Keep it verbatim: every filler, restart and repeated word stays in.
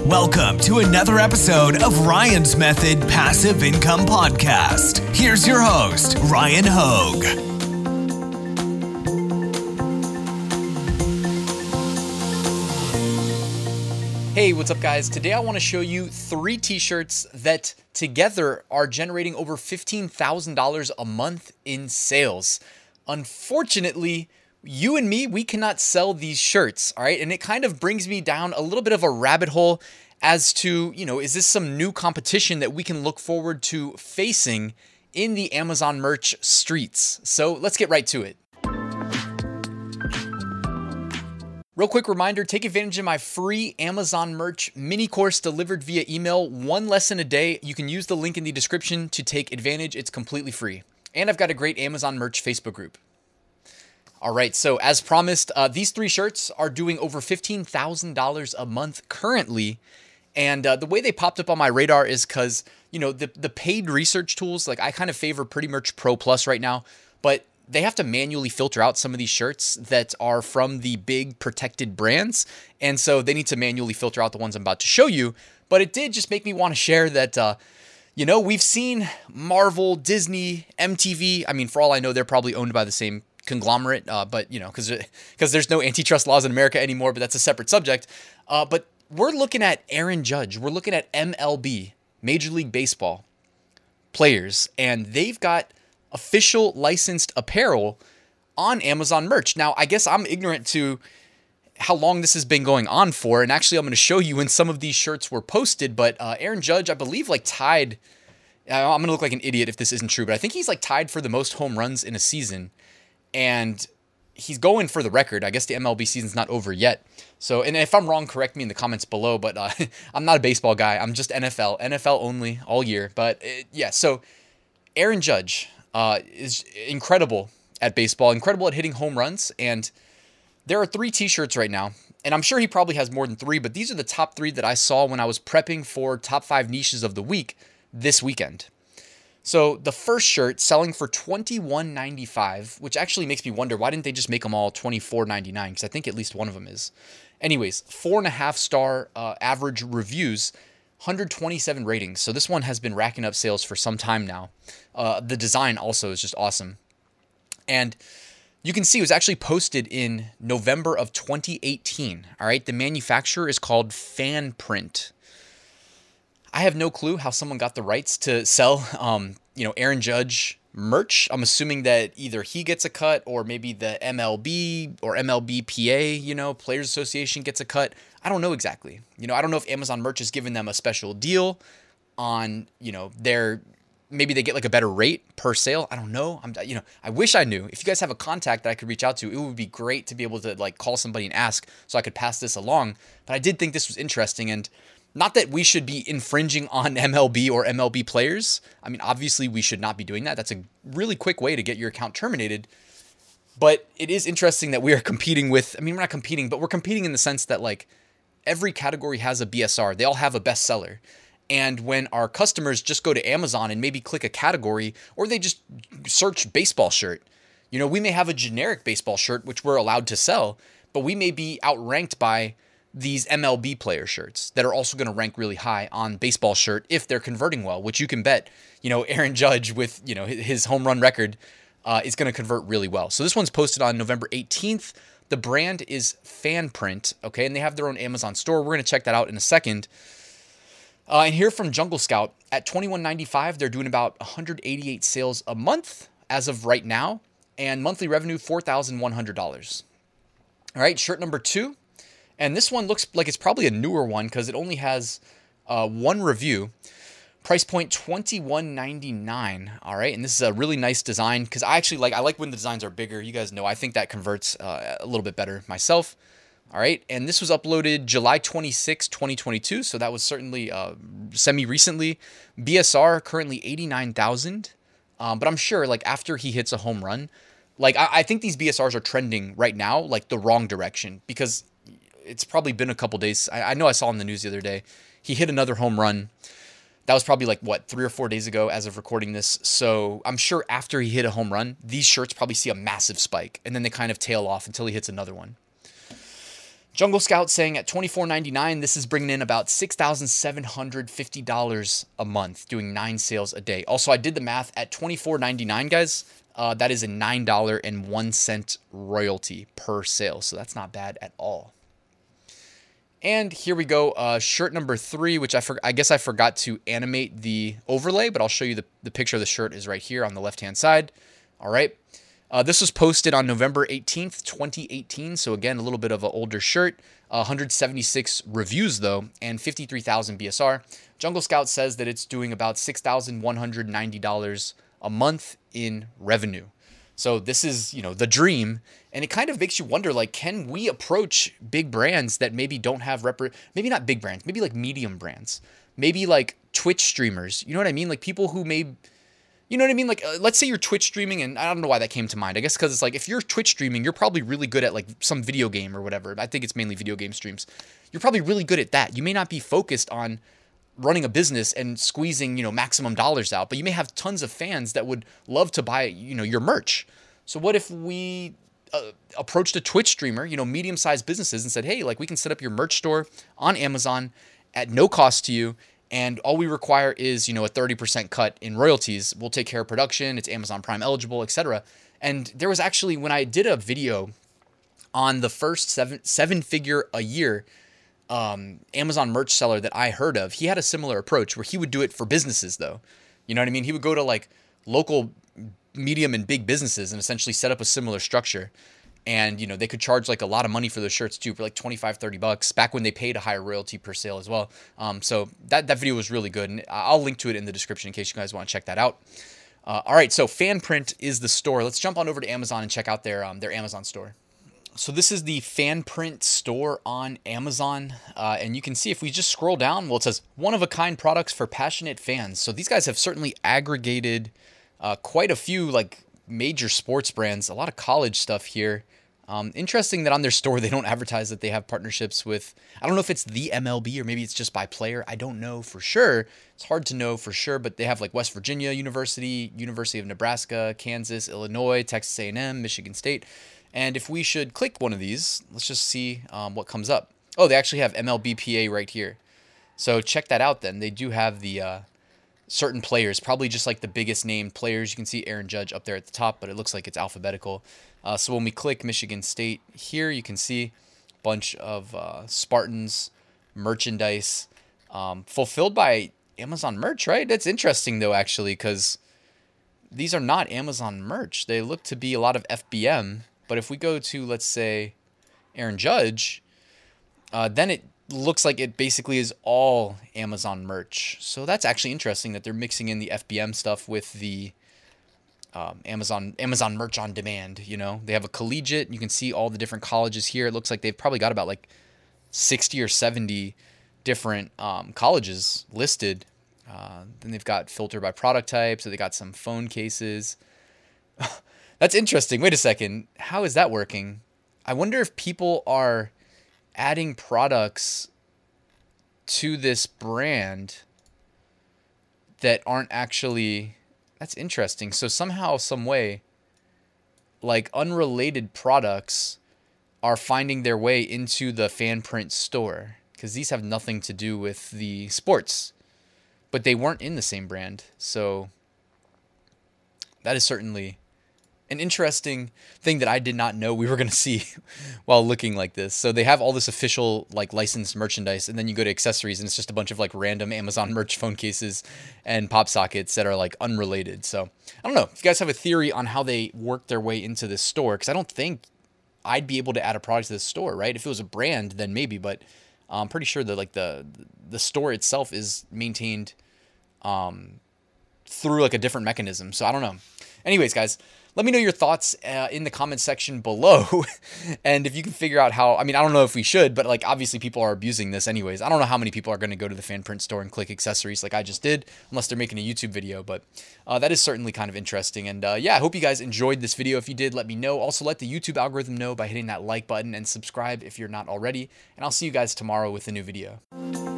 Welcome to another episode of Ryan's Method Passive Income Podcast. Here's your host, Ryan Hogue. Hey, what's up guys? Today I want to show you three t-shirts that together are generating over fifteen thousand dollars a month in sales. Unfortunately, you and me, we cannot sell these shirts, all right? And it kind of brings me down a little bit of a rabbit hole as to, you know, is this some new competition that we can look forward to facing in the Amazon merch streets? So let's get right to it. Real quick reminder, take advantage of my free Amazon merch mini course delivered via email, one lesson a day. You can use the link in the description to take advantage. It's completely free. And I've got a great Amazon merch Facebook group. All right, so as promised, uh, these three shirts are doing over fifteen thousand dollars a month currently. And uh, the way they popped up on my radar is because, you know, the, the paid research tools, like I kind of favor Pretty Merch Pro Plus right now, but they have to manually filter out some of these shirts that are from the big protected brands. And so they need to manually filter out the ones I'm about to show you. But it did just make me want to share that, uh, you know, we've seen Marvel, Disney, M T V. I mean, for all I know, they're probably owned by the same conglomerate, uh, but, you know, because because there's no antitrust laws in America anymore, but that's a separate subject. Uh, but we're looking at Aaron Judge. We're looking at M L B, Major League Baseball players, and they've got official licensed apparel on Amazon merch. Now, I guess I'm ignorant to how long this has been going on for, and actually I'm going to show you when some of these shirts were posted, but uh, Aaron Judge, I believe, like tied, I'm going to look like an idiot if this isn't true, but I think he's like tied for the most home runs in a season, and he's going for the record. I guess the M L B season's not over yet. So, and if I'm wrong, correct me in the comments below, but uh, I'm not a baseball guy. I'm just N F L, N F L only all year. But it, yeah, so Aaron Judge uh, is incredible at baseball, incredible at hitting home runs. And there are three t-shirts right now, and I'm sure he probably has more than three, but these are the top three that I saw when I was prepping for top five niches of the week this weekend. So the first shirt selling for twenty-one ninety-five, which actually makes me wonder, why didn't they just make them all twenty-four ninety-nine? Because I think at least one of them is. Anyways, four and a half star uh, average reviews, one hundred twenty-seven ratings. So this one has been racking up sales for some time now. Uh, the design also is just awesome. And you can see it was actually posted in November of twenty eighteen. All right, the manufacturer is called Fanprint. I have no clue how someone got the rights to sell, um, you know, Aaron Judge merch. I'm assuming that either he gets a cut or maybe the M L B or M L B P A, you know, Players Association gets a cut. I don't know exactly. You know, I don't know if Amazon merch is giving them a special deal on, you know, their, maybe they get like a better rate per sale. I don't know. I'm, you know, I wish I knew. If you guys have a contact that I could reach out to, it would be great to be able to like call somebody and ask so I could pass this along. But I did think this was interesting, and not that we should be infringing on M L B or M L B players. I mean, obviously we should not be doing that. That's a really quick way to get your account terminated. But it is interesting that we are competing with, I mean, we're not competing, but we're competing in the sense that like every category has a B S R. They all have a bestseller. And when our customers just go to Amazon and maybe click a category, or they just search baseball shirt, you know, we may have a generic baseball shirt, which we're allowed to sell, but we may be outranked by these M L B player shirts that are also going to rank really high on baseball shirt if they're converting well, which you can bet, you know, Aaron Judge with, you know, his home run record uh, is going to convert really well. So this one's posted on November eighteenth. The brand is Fanprint, okay, and they have their own Amazon store. We're going to check that out in a second. Uh, and here from Jungle Scout, at twenty-one ninety-five, they're doing about one hundred eighty-eight sales a month as of right now, and monthly revenue four thousand one hundred dollars. All right, shirt number two. And this one looks like it's probably a newer one because it only has uh, one review. Price point twenty-one ninety-nine. All right, and this is a really nice design because I actually like I like when the designs are bigger. You guys know I think that converts uh, a little bit better myself. All right, and this was uploaded July twenty-sixth, twenty twenty-two, so that was certainly uh, semi-recently. B S R currently eighty-nine thousand, um, but I'm sure like after he hits a home run, like I, I think these B S Rs are trending right now like the wrong direction because it's probably been a couple days. I, I know I saw in the news the other day, he hit another home run. That was probably like, what, three or four days ago as of recording this. So I'm sure after he hit a home run, these shirts probably see a massive spike, and then they kind of tail off until he hits another one. Jungle Scout saying at twenty-four ninety-nine, this is bringing in about six thousand seven hundred fifty dollars a month, doing nine sales a day. Also, I did the math at twenty-four ninety-nine, guys. Uh, that is a nine dollars and one cent royalty per sale. So that's not bad at all. And here we go. Uh, shirt number three, which I, for, I guess I forgot to animate the overlay, but I'll show you the, the picture of the shirt is right here on the left-hand side. All right. Uh, this was posted on November eighteenth, twenty eighteen. So again, a little bit of an older shirt. Uh, one hundred seventy-six reviews though, and fifty-three thousand B S R. Jungle Scout says that it's doing about six thousand one hundred ninety dollars a month in revenue. So this is, you know, the dream. And it kind of makes you wonder, like, can we approach big brands that maybe don't have, rep- maybe not big brands, maybe like medium brands, maybe like Twitch streamers, you know what I mean? Like people who may, you know what I mean? Like, uh, let's say you're Twitch streaming, and I don't know why that came to mind. I guess because it's like, if you're Twitch streaming, you're probably really good at like some video game or whatever. I think it's mainly video game streams. You're probably really good at that. You may not be focused on running a business and squeezing, you know, maximum dollars out, but you may have tons of fans that would love to buy, you know, your merch. So what if we uh, approached a Twitch streamer, you know, medium-sized businesses, and said, hey, like, we can set up your merch store on Amazon at no cost to you, and all we require is, you know, a thirty percent cut in royalties. We'll take care of production. It's Amazon Prime eligible, et cetera. And there was actually, when I did a video on the first seven seven figure a year um, Amazon merch seller that I heard of, he had a similar approach where he would do it for businesses though. You know what I mean? He would go to like local medium and big businesses and essentially set up a similar structure. And, you know, they could charge like a lot of money for those shirts too, for like twenty-five, thirty bucks back when they paid a higher royalty per sale as well. Um, so that, that video was really good. And I'll link to it in the description in case you guys want to check that out. Uh, all right. So Fanprint is the store. Let's jump on over to Amazon and check out their, um, their Amazon store. So this is the Fanprint store on Amazon. Uh, and you can see if we just scroll down, well, it says one of a kind products for passionate fans. So these guys have certainly aggregated uh, quite a few like major sports brands, a lot of college stuff here. Um, interesting that on their store, they don't advertise that they have partnerships with, I don't know if it's the M L B or maybe it's just by player. I don't know for sure. It's hard to know for sure, but they have like West Virginia University, University of Nebraska, Kansas, Illinois, Texas A and M, Michigan State. And if we should click one of these, let's just see um, what comes up. Oh, they actually have M L B P A right here. So check that out then. They do have the uh, certain players, probably just like the biggest named players. You can see Aaron Judge up there at the top, but it looks like it's alphabetical. Uh, so when we click Michigan State here, you can see a bunch of uh, Spartans merchandise um, fulfilled by Amazon merch, right? That's interesting though, actually, because these are not Amazon merch. They look to be a lot of F B M. But if we go to, let's say, Aaron Judge, uh, then it looks like it basically is all Amazon merch. So that's actually interesting that they're mixing in the F B M stuff with the um, Amazon Amazon merch on demand. You know, they have a collegiate. You can see all the different colleges here. It looks like they've probably got about like sixty or seventy different um, colleges listed. Uh, then they've got filter by product type. So they got some phone cases. That's interesting. Wait a second. How is that working? I wonder if people are adding products to this brand that aren't actually... That's interesting. So somehow, some way, like unrelated products are finding their way into the Fanprint store because these have nothing to do with the sports, but they weren't in the same brand. So that is certainly an interesting thing that I did not know we were going to see while looking like this. So they have all this official like licensed merchandise, and then you go to accessories and it's just a bunch of like random Amazon merch phone cases and pop sockets that are like unrelated. So I don't know if you guys have a theory on how they work their way into this store, because I don't think I'd be able to add a product to this store, right? If it was a brand, then maybe, but I'm pretty sure that like the the store itself is maintained um, through like a different mechanism. So I don't know. Anyways, guys, let me know your thoughts uh, in the comment section below. And if you can figure out how, I mean, I don't know if we should, but like obviously people are abusing this anyways. I don't know how many people are going to go to the Fanprint store and click accessories like I just did, unless they're making a YouTube video. But uh, that is certainly kind of interesting. And uh, yeah, I hope you guys enjoyed this video. If you did, let me know. Also, let the YouTube algorithm know by hitting that like button and subscribe if you're not already. And I'll see you guys tomorrow with a new video.